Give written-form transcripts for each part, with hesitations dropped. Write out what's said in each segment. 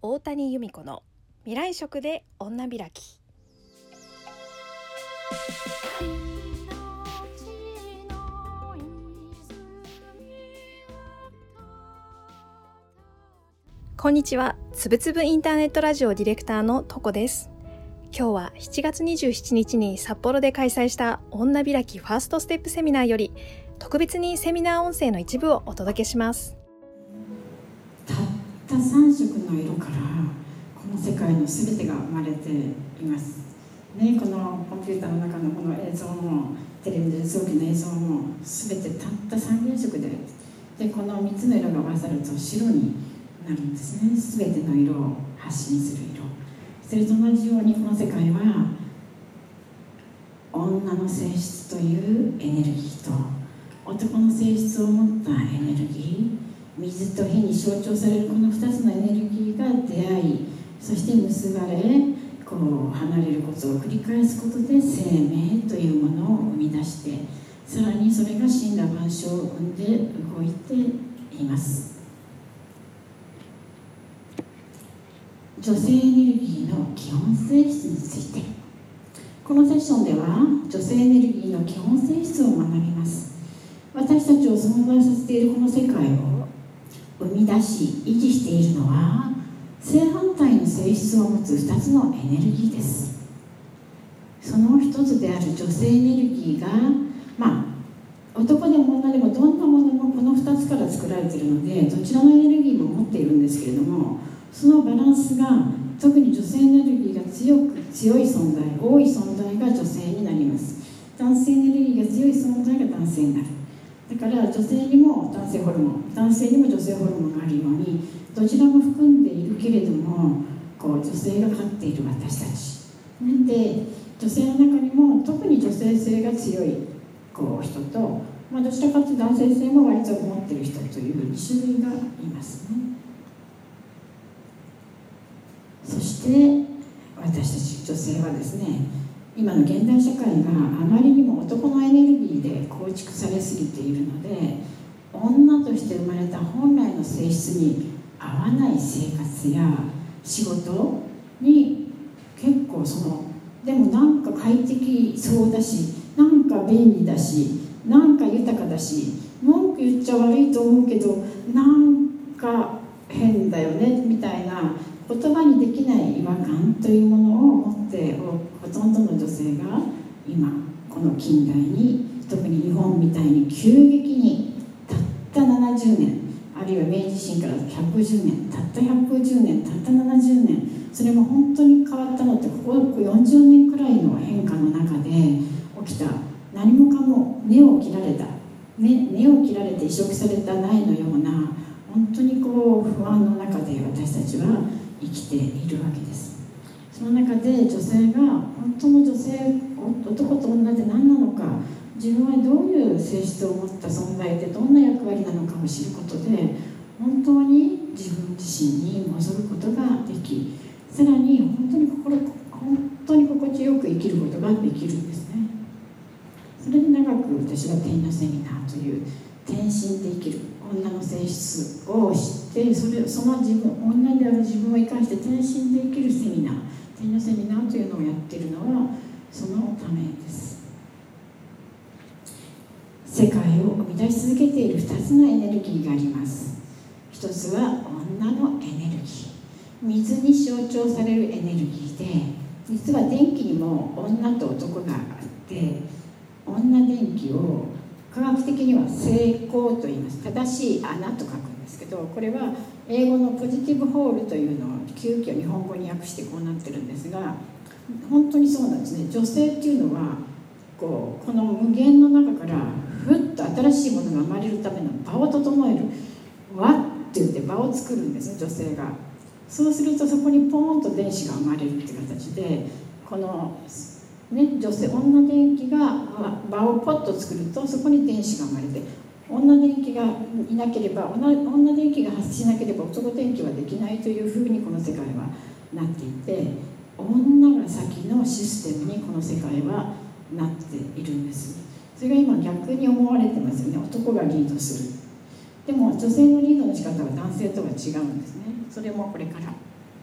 大谷由美子の未来食で女開き。こんにちは。つぶつぶインターネットラジオディレクターのとこです。今日は7月27日に札幌で開催した女開きファーストステップセミナーより特別にセミナー音声の一部をお届けします。 たった3色の色からこの世界のすべてが生まれています、ね、このコンピューターの中のこの映像もテレビで早期の映像もすべてたった3原色でこの3つの色が合わさると白になるんですね。すべての色を発信する色、それと同じようにこの世界は女の性質というエネルギーと男の性質を持ったエネルギー、水と火に象徴されるこの2つのエネルギーが出会い、そして結ばれこう離れることを繰り返すことで生命というものを生み出して、さらにそれが森羅万象を生んで動いています。女性エネルギーの基本性質について、このセッションでは女性エネルギーの基本性質を学びます。私たちを存在させているこの世界を生み出し維持しているのは正反対の性質を持つ2つのエネルギーです。その一つである女性エネルギーが、男でも女でもどんなものもこの2つから作られているので、どちらのエネルギーも持っているんですけれども、そのバランスが特に女性エネルギーが強い存在、多い存在が女性になります。男性エネルギーが強い存在が男性になる。だから女性にも男性ホルモン、男性にも女性ホルモンがあるように、どちらも含んでいるけれども、女性が勝っている私たちで、女性の中にも特に女性性が強い人と、どちらかというと男性性も割と持っている人という2種類がいますね。そして私たち女性はですね、今の現代社会があまりにも男のエネルギーで構築されすぎているので、女として生まれた本来の性質に合わない生活や仕事に結構でもなんか快適そうだし、なんか便利だし、なんか豊かだし、文句言っちゃ悪いと思うけどなんか変だよねみたいな言葉にできない違和感というものを持ってほとんどの女性が今この近代に、特に日本みたいに急激にたった70年、あるいは明治維新から150年、たった150年、たった70年、それも本当に変わったのってここ40年くらいの変化の中で起きた、何もかも根を切られて移植された苗のような、本当に不安の中で私たちは生きているわけです。その中で女性が本当の女性、男と女って何なのか、自分はどういう性質を持った存在でどんな役割なのかを知ることで、本当に自分自身に戻ることができ、さらに本当に心地よく生きることができるんですね。それで長く私は天のセミナーという転身で生きる女の性質を知って、その自分、女である自分を生かして転身で生きるセミナー、天のセミナーというのをやっているのはそのためです。世界を生み出し続けている2つのエネルギーがあります。一つは女のエネルギー、水に象徴されるエネルギーで、実は電気にも女と男があって、女電気を科学的には成功と言います。正しい穴と書くんですけど、これは英語のポジティブホールというのを急遽日本語に訳してこうなってるんですが、本当にそうなんですね。女性っていうのはこの無限の中からふっと新しいものが生まれるための場を整える、わって言って場を作るんですね、女性が。そうするとそこにポーンと電子が生まれるっていう形で、女性、女電気が場をポッと作るとそこに電子が生まれて、女電気がいなければ、女電気が発しなければ男電気はできないというふうにこの世界はなっていて、女が先のシステムにこの世界はなっているんです。それが今逆に思われてますよね。男がリードする。でも女性のリードの仕方は男性とは違うんですね。それもこれから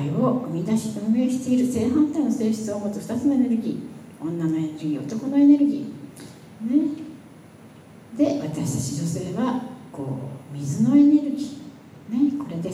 界を生み出し運営している正反対の性質を持つ2つのエネルギー、女のエネルギー、男のエネルギー、ね、で私たち女性は水のエネルギー、ね、これです。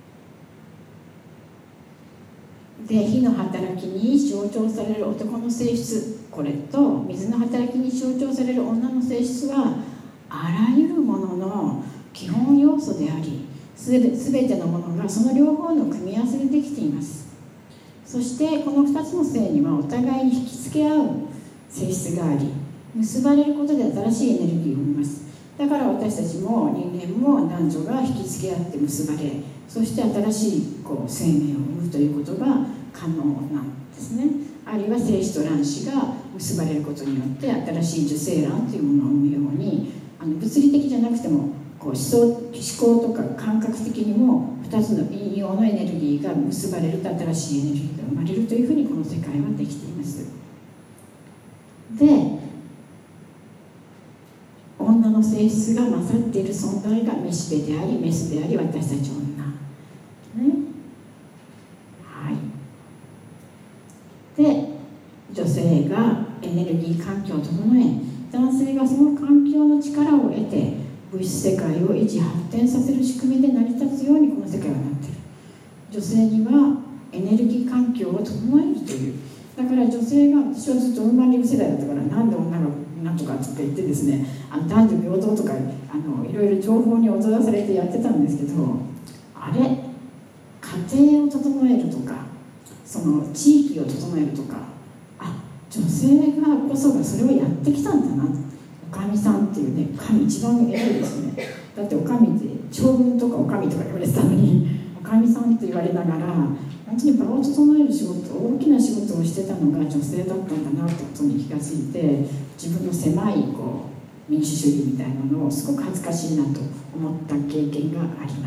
で火の働きに象徴される男の性質、これと水の働きに象徴される女の性質はあらゆるものの基本要素であり、すべてのものがその両方の組み合わせでできています。そしてこの2つの性にはお互いに引き付け合う性質があり、結ばれることで新しいエネルギーを生みます。だから私たちも人間も男女が引き付け合って結ばれ、そして新しい生命を生むということが可能なんですね。あるいは精子と卵子が結ばれることによって新しい受精卵というものを生むように、物理的じゃなくても思考とか感覚的にも2つの陰陽のエネルギーが結ばれると新しいエネルギーが生まれるというふうにこの世界はできています。で女の性質が勝っている存在がメシベでありメスであり私たち女、ね、はい。で女性がエネルギー環境を整え、男性がその環境の力を得て物質世界を維持発展させる仕組みで成り立つようにこの世界はなっている。女性にはエネルギー環境を整えるという、だから女性が、私はずっとウーマンリブ世代だったから、なんで女がなんとかって言ってですね、男女平等とかいろいろ情報に踊らされてやってたんですけど、あれ家庭を整えるとか、その地域を整えるとか、女性がこそがそれをやってきたんだな。おかみさんっていうね、神一番偉いですね。だっておかみって長文とかおかみとか言われてたのに、おかみさんって言われながら本当に場を整える仕事、大きな仕事をしてたのが女性だったんだなってことに気がついて、自分の狭い民主主義みたいなのをすごく恥ずかしいなと思った経験があります。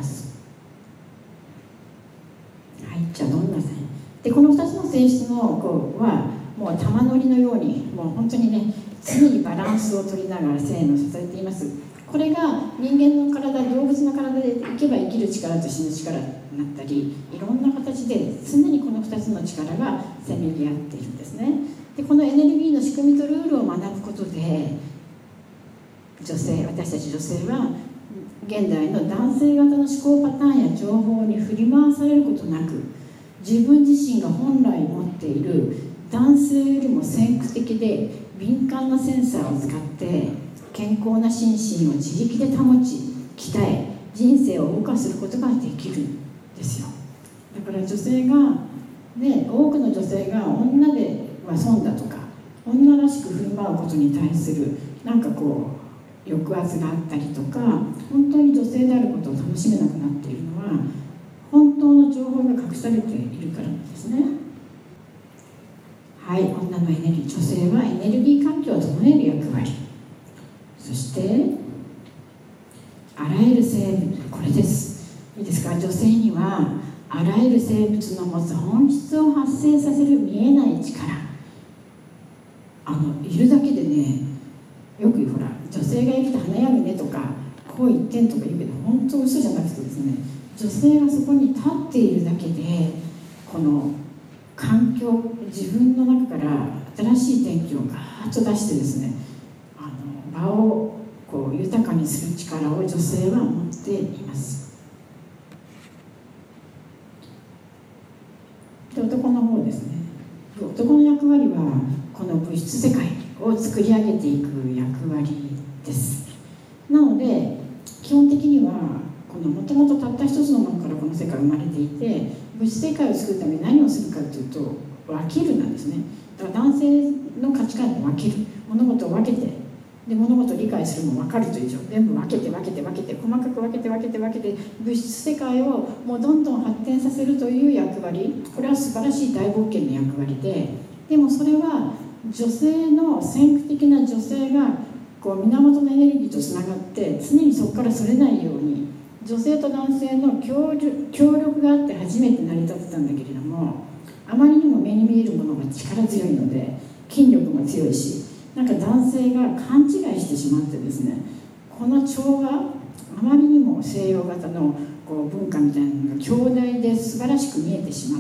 はい、じゃあどんなでこの2つの性質のはもう玉乗りのように、もう本当にね、常にバランスを取りながら生命を支えています。これが人間の体、動物の体で生けば生きる力と死ぬ力になったり、いろんな形で常にこの2つの力がせめぎ合っているんですね。でこのエネルギーの仕組みとルールを学ぶことで、私たち女性は現代の男性型の思考パターンや情報に振り回されることなく、自分自身が本来持っている男性よりも先駆的で敏感なセンサーを使って健康な心身を自力で保ち鍛え、人生を謳歌することができるんですよ。だから女性がね、多くの女性が女では損だとか、女らしく振る舞うことに対する抑圧があったりとか、本当に女性であることを楽しめなくなっているのは本当の情報が隠されているからなんですね。はい、女のエネルギー、女性はエネルギー環境を整える役割、そしてあらゆる生物、これです。いいですか。女性にはあらゆる生物の持つ本質を発生させる見えない力、いるだけでね、よくほら女性がいると華やぐねとかこう言ってんとか言うけど、本当嘘じゃなくてですね、女性がそこに立っているだけでこの環境、自分の中から新しい天気をガーッと出してですね、場を豊かにする力を女性は持っています。で男の方ですね、男の役割はこの物質世界を作り上げていく役割です。なので基本的にはもともとたった一つのものからこの世界が生まれていて、物質世界を作るために何をするかというと分けるなんですね。だから男性の価値観を分ける、物事を分けて、で物事を理解するも分かるという以上、全部分けて細かく分けて物質世界をもうどんどん発展させるという役割、これは素晴らしい大冒険の役割で、でもそれは女性の先駆的な女性が源のエネルギーとつながって常にそこからそれないように、女性と男性の協力があって初めて成り立ってたんだけれども、あまりにも目に見えるものが力強いので筋力も強いし、男性が勘違いしてしまってですね、この調和、 あまりにも西洋型の文化みたいなのが強大で素晴らしく見えてしまって、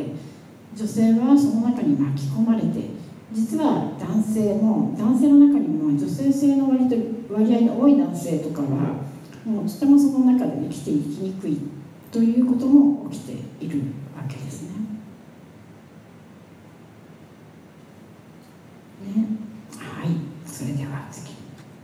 女性はその中に巻き込まれて、実は男性の中にも女性性の割合の多い男性とかはもうとてもその中で生きていきにくいということも起きているわけですね。はい、それでは次。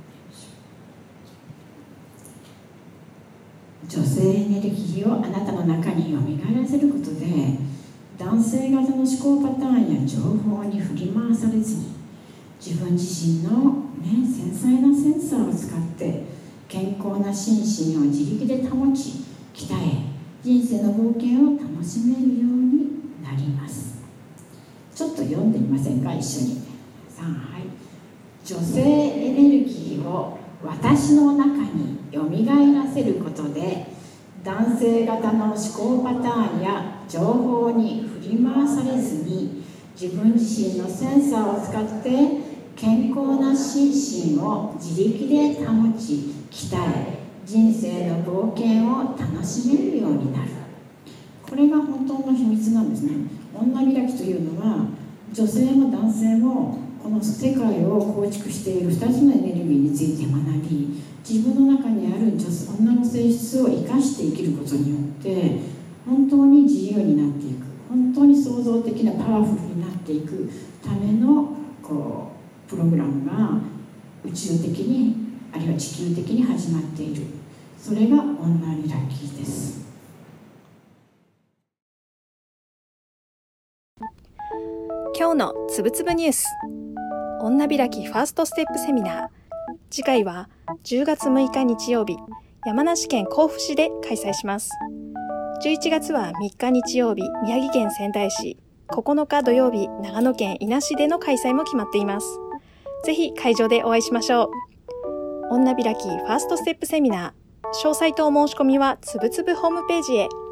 女性エネルギーをあなたの中によみがえらせることで、男性型の思考パターンや情報に振り回されずに、自分自身の、繊細なセンサーを使って健康な心身を自力で保ち、鍛え、人生の冒険を楽しめるようになります。ちょっと読んでみませんか、一緒に。はい。女性エネルギーを私の中によみがえらせることで、男性型の思考パターンや情報に振り回されずに、自分自身のセンサーを使って健康な心身を自力で保ち、鍛え、人生の冒険を楽しめるようになる。これが本当の秘密なんですね。女開きというのは、女性も男性もこの世界を構築している2つのエネルギーについて学び、自分の中にある女の性質を生かして生きることによって本当に自由になっていく、本当に創造的なパワフルになっていくためのプログラムが宇宙的にあるいは地球的に始まっている。それが女開きです。 今日のつぶつぶニュース、女開きファーストステップセミナー。次回は10月6日日曜日、山梨県甲府市で開催します。11月は3日日曜日、宮城県仙台市、9日土曜日、長野県伊那市での開催も決まっています。ぜひ会場でお会いしましょう。女開きファーストステップセミナー。詳細とお申し込みはつぶつぶホームページへ。